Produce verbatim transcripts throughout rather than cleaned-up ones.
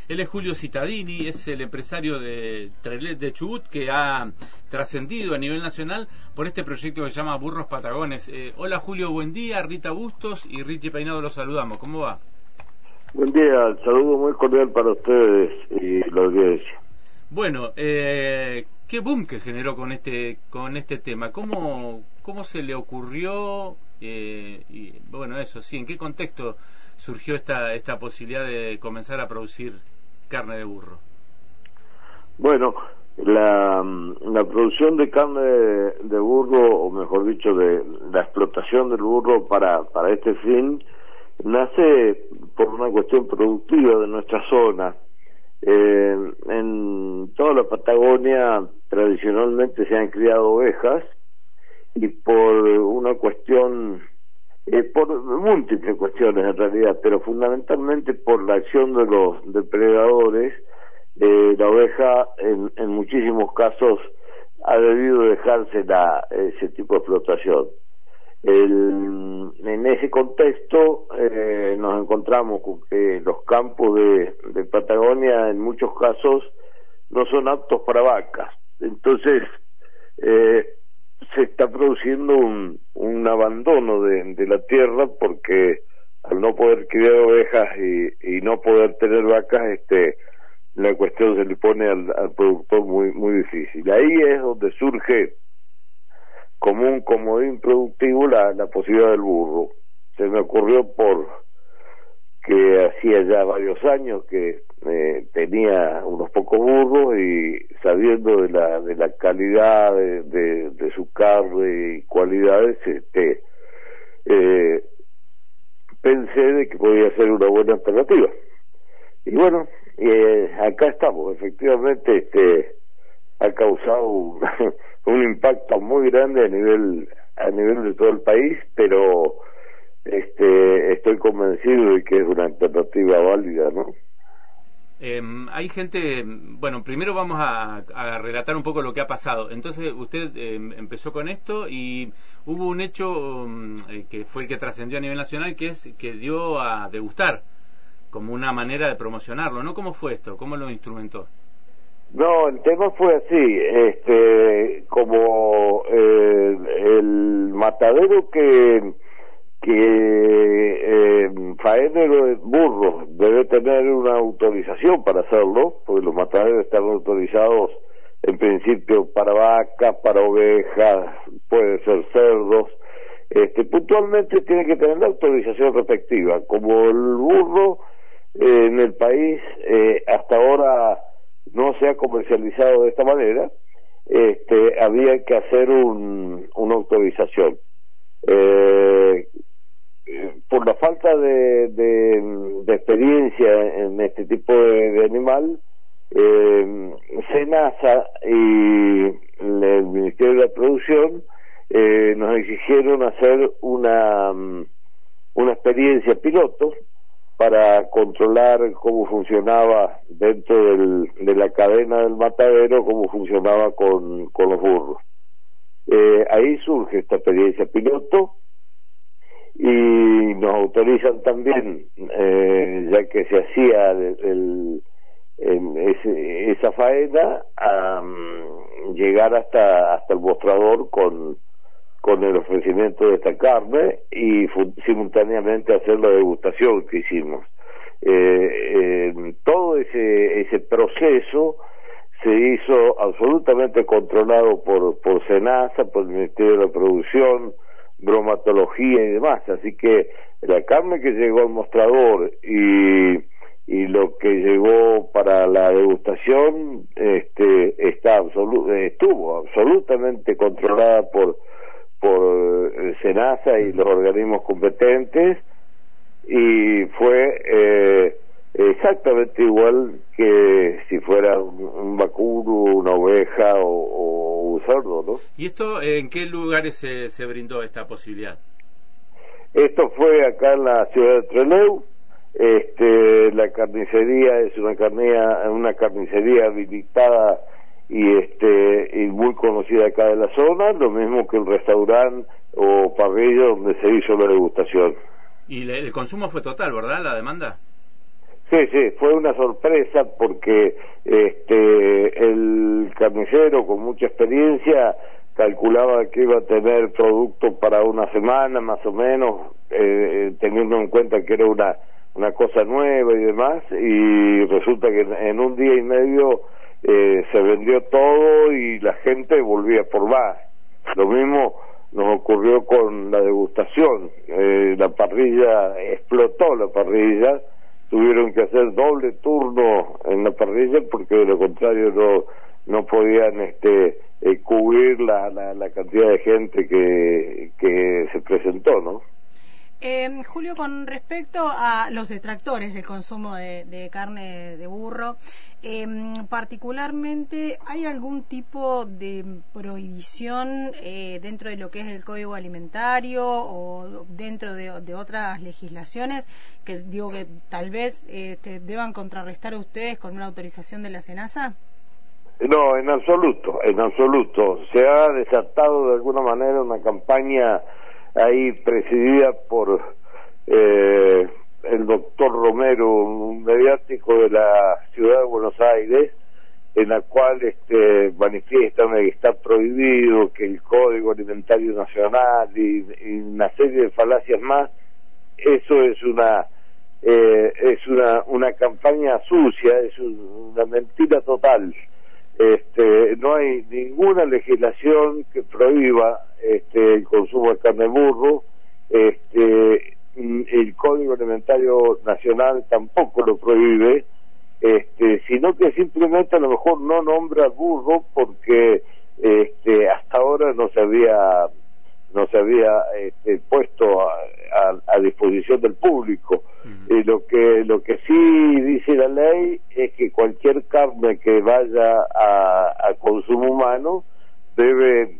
Él es Julio Cittadini, es el empresario de Trellet de Chubut que ha trascendido a nivel nacional por este proyecto que se llama Burros Patagones. Eh, hola Julio, buen día. Rita Bustos y Richie Peinado los saludamos. ¿Cómo va? Buen día, saludo muy cordial para ustedes y la audiencia. Bueno, eh, qué boom que generó con este con este tema. ¿Cómo, cómo se le ocurrió? Eh, y, bueno, eso sí, ¿en qué contexto surgió esta esta posibilidad de comenzar a producir carne de burro? Bueno, la, la producción de carne de, de burro, o mejor dicho, de la explotación del burro para, para este fin, nace por una cuestión productiva de nuestra zona. Eh, en toda la Patagonia tradicionalmente se han criado ovejas y por una cuestión, eh, por múltiples cuestiones en realidad, pero fundamentalmente por la acción de los depredadores, eh, la oveja en, en muchísimos casos ha debido dejarse la, ese tipo de explotación. El, en ese contexto eh, nos encontramos con que los campos de, de Patagonia en muchos casos no son aptos para vacas, entonces eh, se está produciendo un, un abandono de, de la tierra porque al no poder criar ovejas y, y no poder tener vacas, este la cuestión se le pone al, al productor muy muy difícil. Ahí es donde surge como un comodín productivo la, la posibilidad del burro. Se me ocurrió por que hacía ya varios años que eh, tenía unos pocos burros y sabiendo de la de la calidad de, de, de su carne y cualidades, este eh, pensé de que podía ser una buena alternativa. Y bueno, eh, acá estamos. Efectivamente, este ha causado un, un impacto muy grande a nivel a nivel de todo el país, pero este estoy convencido de que es una alternativa válida, ¿no? Eh, hay gente, bueno, primero vamos a, a relatar un poco lo que ha pasado. Entonces usted eh, empezó con esto y hubo un hecho um, eh, que fue el que trascendió a nivel nacional, que es que dio a degustar como una manera de promocionarlo, ¿no? ¿Cómo fue esto? ¿Cómo lo instrumentó? No, el tema fue así, este, como eh, el matadero que que eh, faenero de burros debe tener una autorización para hacerlo, porque los mataderos están autorizados en principio para vacas, para ovejas, puede ser cerdos, este, puntualmente tiene que tener la autorización respectiva. Como el burro eh, en el país eh, hasta ahora no se ha comercializado de esta manera, este, había que hacer un, una autorización. Eh, por la falta de, de, de experiencia en este tipo de, de animal, eh, SENASA y el Ministerio de la Producción eh, nos exigieron hacer una, una experiencia piloto para controlar cómo funcionaba dentro del, de la cadena del matadero, cómo funcionaba con, con los burros. Eh, ahí surge esta experiencia piloto y nos autorizan también, eh, ya que se hacía el, el, el, ese, esa faena, a um, llegar hasta hasta el mostrador con con el ofrecimiento de esta carne y simultáneamente hacer la degustación que hicimos. Eh, eh, todo ese ese proceso se hizo absolutamente controlado por por SENASA, por el Ministerio de la Producción, bromatología y demás, así que la carne que llegó al mostrador y y lo que llegó para la degustación este está absolu estuvo absolutamente controlada por por SENASA y los organismos competentes y fue eh, exactamente igual que si fuera un, un vacuno, una oveja o, o un cerdo, ¿no? ¿Y esto en qué lugares se, se brindó esta posibilidad? Esto fue acá en la ciudad de Trelew. Este, la carnicería es una carnicería, una carnicería habilitada y este y muy conocida acá de la zona, lo mismo que el restaurante o parrilla donde se hizo la degustación. Y le, el consumo fue total, ¿verdad? La demanda. Sí, sí, fue una sorpresa porque este el carnicero con mucha experiencia calculaba que iba a tener producto para una semana más o menos, eh, teniendo en cuenta que era una una cosa nueva y demás, y resulta que en un día y medio eh, se vendió todo y la gente volvía por más. Lo mismo nos ocurrió con la degustación, eh, la parrilla, explotó la parrilla, tuvieron que hacer doble turno en la parrilla porque de lo contrario no no podían este eh, cubrir la, la, la cantidad de gente que, que se presentó, ¿no? Eh, Julio, con respecto a los detractores del consumo de, de carne de burro, eh, particularmente, ¿hay algún tipo de prohibición eh, dentro de lo que es el Código Alimentario o dentro de, de otras legislaciones que digo que tal vez eh, te deban contrarrestar a ustedes con una autorización de la SENASA? No, en absoluto, en absoluto. Se ha desatado de alguna manera una campaña ahí presidida por eh, el doctor Romero, un mediático de la ciudad de Buenos Aires, en la cual este, manifiestan que está prohibido, que el Código Alimentario Nacional y, y una serie de falacias más. Eso es una eh, es una una campaña sucia, es un, una mentira total. Este, no hay ninguna legislación que prohíba este, el consumo de carne de burro, este, el Código Alimentario Nacional tampoco lo prohíbe, este, sino que simplemente a lo mejor no nombra al burro porque este, hasta ahora no se había no se había este, puesto a, a, a disposición del público. Uh-huh. Y lo que lo que sí dice la ley es que cualquier carne que vaya a, a consumo humano debe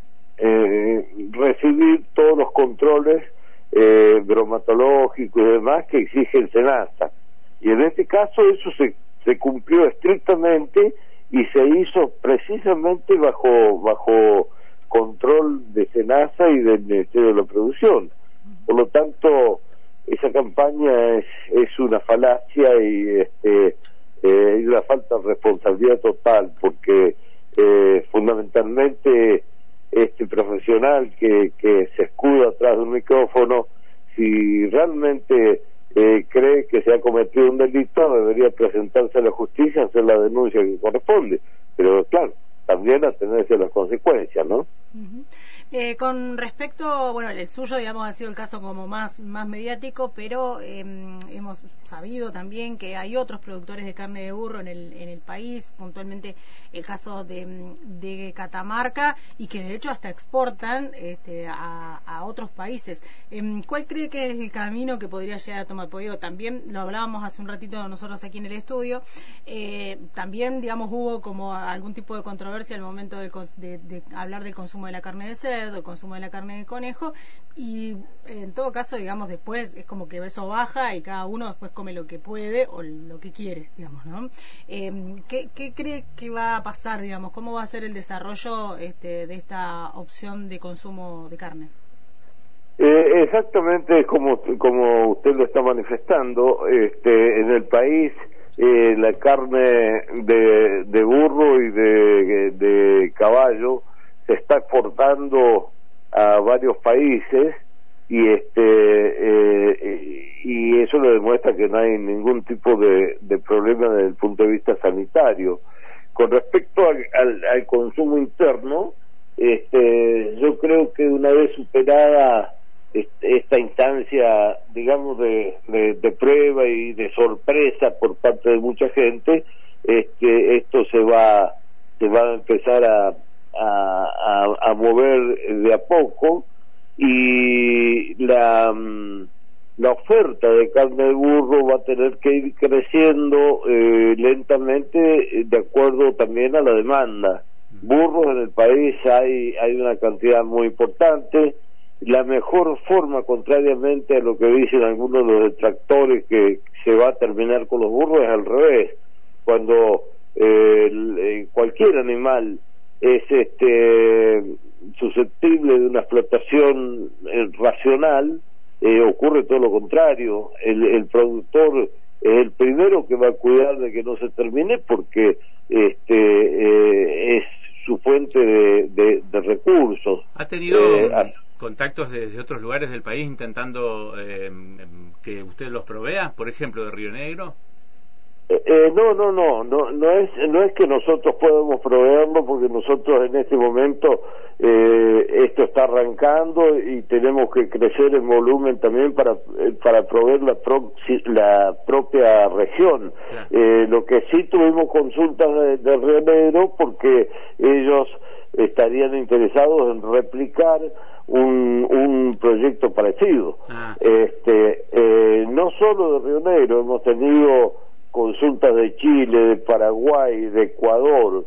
eh, recibir todos los controles eh, bromatológicos y demás que exige el SENASA. Y en este caso eso se, se cumplió estrictamente y se hizo precisamente bajo bajo control de SENASA y del Ministerio de la Producción. Por lo tanto, esa campaña es, es una falacia y este, eh, hay una falta de responsabilidad total, porque eh, fundamentalmente este profesional que, que se escuda atrás de un micrófono, si realmente eh, cree que se ha cometido un delito, debería presentarse a la justicia, hacer la denuncia que corresponde. Pero claro, también atenerse a las consecuencias, ¿no? Uh-huh. Eh, con respecto, bueno, el suyo, digamos, ha sido el caso como más más mediático, pero eh, hemos sabido también que hay otros productores de carne de burro en el en el país, puntualmente el caso de, de Catamarca, y que de hecho hasta exportan este, a, a otros países. Eh, ¿Cuál cree que es el camino que podría llegar a tomar? Porque digo, también lo hablábamos hace un ratito nosotros aquí en el estudio, eh, también, digamos, hubo como algún tipo de controversia al momento de, de, de hablar del consumo de la carne de cerdo, el consumo de la carne de conejo, y en todo caso, digamos, después es como que eso baja y cada uno después come lo que puede o lo que quiere, digamos, ¿no? Eh, ¿qué, ¿Qué cree que va a pasar, digamos? ¿Cómo va a ser el desarrollo este, de esta opción de consumo de carne? Eh, exactamente como como usted lo está manifestando, este, en el país eh, la carne de, de burro y de, de caballo se está exportando a varios países y este eh, y eso le demuestra que no hay ningún tipo de, de problema desde el punto de vista sanitario. Con respecto al, al, al consumo interno, este, yo creo que una vez superada este, esta instancia, digamos, de, de, de prueba y de sorpresa por parte de mucha gente, este, esto se va se va a empezar a A, a, a mover de a poco, y la la oferta de carne de burro va a tener que ir creciendo eh, lentamente de acuerdo también a la demanda. Burros en el país hay hay una cantidad muy importante. La mejor forma, contrariamente a lo que dicen algunos de los detractores, que se va a terminar con los burros, es al revés. Cuando eh, el, eh, cualquier animal es este susceptible de una explotación eh, racional, eh, ocurre todo lo contrario. El, el productor es el primero que va a cuidar de que no se termine, porque este eh, es su fuente de, de, de recursos. ¿Ha tenido eh, a, contactos desde otros lugares del país intentando eh, que usted los provea, por ejemplo, de Río Negro? Eh, no, no, no, no, no es, no es que nosotros podamos proveerlo, porque nosotros en este momento eh, esto está arrancando y tenemos que crecer en volumen también para para proveer la, pro, la propia región. Claro. Eh, lo que sí tuvimos consultas de, de Río Negro, porque ellos estarían interesados en replicar un, un proyecto parecido. Ah. Este, eh, no solo de Río Negro, hemos tenido consultas de Chile, de Paraguay, de Ecuador,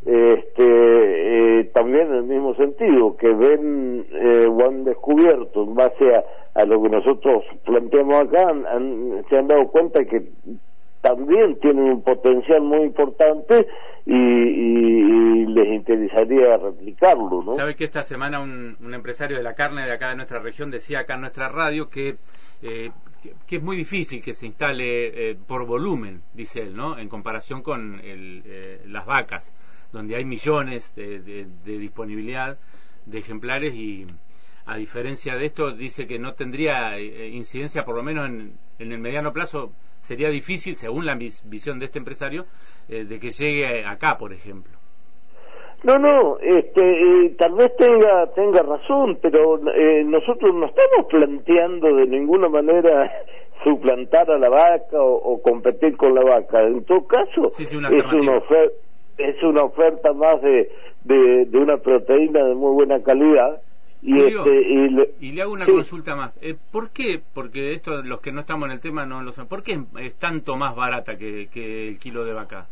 este, eh, también en el mismo sentido, que ven eh, o han descubierto en base a, a lo que nosotros planteamos acá, han, han, se han dado cuenta que también tienen un potencial muy importante y, y, y les interesaría replicarlo, ¿no? Sabe que esta semana un, un empresario de la carne de acá de nuestra región decía acá en nuestra radio que eh, que, que es muy difícil que se instale eh, por volumen, dice él, ¿no? En comparación con el, eh, las vacas, donde hay millones de, de, de disponibilidad de ejemplares, y a diferencia de esto dice que no tendría eh, incidencia, por lo menos en, en el mediano plazo. Sería difícil, según la vis visión de este empresario, eh, de que llegue acá, por ejemplo. No, no, este, eh, tal vez tenga tenga razón, pero eh, nosotros no estamos planteando de ninguna manera suplantar a la vaca o, o competir con la vaca. En todo caso, sí, sí, una es una oferta, es una oferta más de, de, de una proteína de muy buena calidad. Y, Julio, este, y, le, y le hago una sí. consulta más. Eh, ¿Por qué? Porque esto, los que no estamos en el tema no lo saben. ¿Por qué es tanto más barata que, que el kilo de vaca?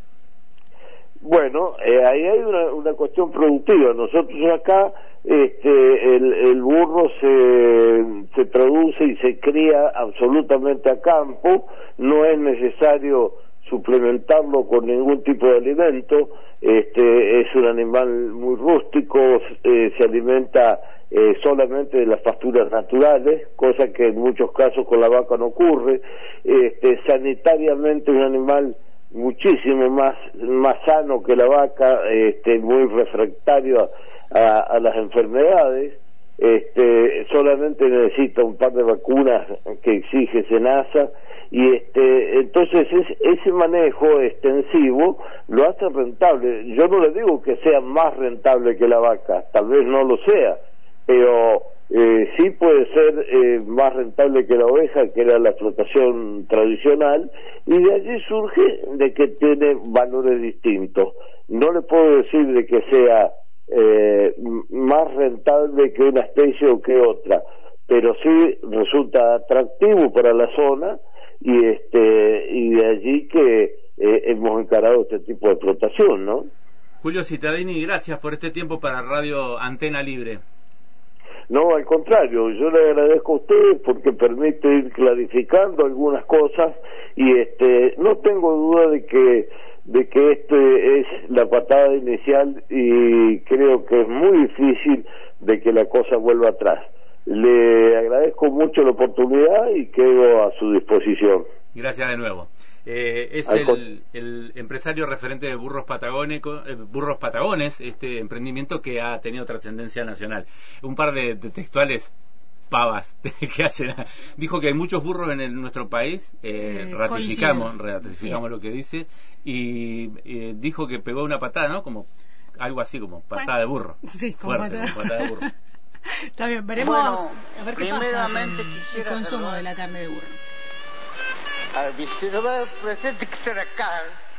Bueno, eh, ahí hay una, una cuestión productiva. Nosotros acá, este, el, el burro se, se produce y se cría absolutamente a campo, no es necesario suplementarlo con ningún tipo de alimento. Este, es un animal muy rústico, eh, se alimenta eh, solamente de las pasturas naturales, cosa que en muchos casos con la vaca no ocurre. Este, sanitariamente un animal muchísimo más más sano que la vaca, este, muy refractario a, a, a las enfermedades. Este, solamente necesita un par de vacunas que exige SENASA, y este, entonces es, ese manejo extensivo lo hace rentable. Yo no le digo que sea más rentable que la vaca, tal vez no lo sea, pero eh, sí puede ser eh, más rentable que la oveja, que era la explotación tradicional, y de allí surge de que tiene valores distintos. No le puedo decir de que sea eh, más rentable que una especie o que otra, pero sí resulta atractivo para la zona, y este y de allí que eh, hemos encarado este tipo de explotación, ¿no? Julio Cittadini, gracias por este tiempo para Radio Antena Libre. No, al contrario, yo le agradezco a usted porque permite ir clarificando algunas cosas, y este no tengo duda de que de que este es la patada inicial, y creo que es muy difícil de que la cosa vuelva atrás. Le agradezco mucho la oportunidad y quedo a su disposición. Gracias de nuevo. Eh, es el, el empresario referente de Burros Patagónicos, eh, Burros Patagones, este emprendimiento que ha tenido trascendencia nacional. Un par de, de textuales pavas que hacen. Dijo que hay muchos burros en el, nuestro país, eh, eh, ratificamos, ratificamos sí. lo que dice, y eh, dijo que pegó una patada, ¿no? Como algo así como patada de burro. Sí, como fuerte, patada. Como patada de burro. Está bien, veremos bueno, a ver qué pasa con el consumo saludar. de la carne de burro. Al visitador presente que será acá.